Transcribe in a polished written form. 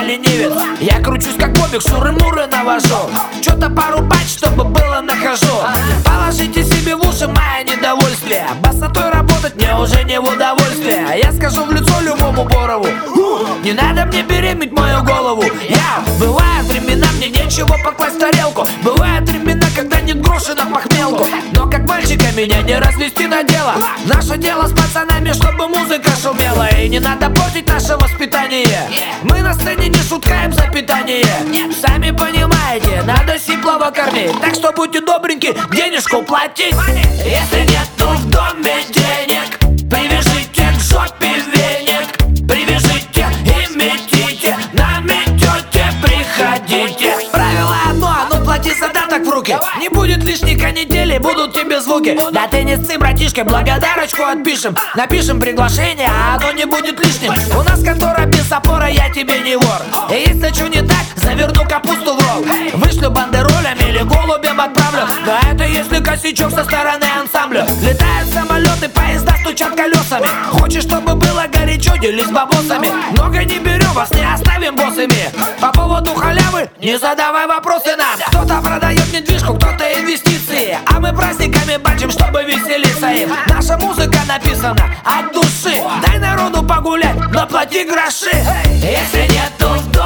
ленивец. Я кручусь как бобик, шуры-муры навожу. Чё-то порубать, чтобы было нахожу. Положите себе в уши мое недовольствие. Басотой работать мне уже не в удовольствие. Я скажу в лицо любому Борову: не надо мне беременеть мою голову. Бывают времена, мне нечего покласть в тарелку. Бывают времена, когда нет гроши на похмелку. Но как мальчика меня не развести на дело. Наше дело с пацанами, чтобы музыка шумела. И не надо портить наше воспитание. Мы на сцене не шуткаем за питание. Сами понимаете, надо сиплого кормить. Так что будьте добреньки, денежку платить. Если нету в доме денег, привяжите к жопе веник. Привяжите и метите, наметете, приходите. Правило одно, а ну плати задаток в руки. Не будет лишней канители, будут тебе звуки. Да ты не сцы, братишка, благодарочку отпишем. Напишем приглашение, а оно не будет лишним. У нас контора без опора, я тебе не вор. И если что не так, заверну капусту в ролл. Вышлю бандеролями или голубем отправлю. Но это если косячок со стороны ансамбля. Летают самолеты, поезда стучат колесами. Хочешь, чтобы было горячо, делись бабосами. Много не берем, вас не оставим боссами. По поводу халявы не задавай вопросы нам. Кто-то продает недвижку, кто-то инвестиции. А мы праздниками бачим, чтобы веселиться им. Наша музыка написана от души. Дай народу погулять, но плати гроши. Если нету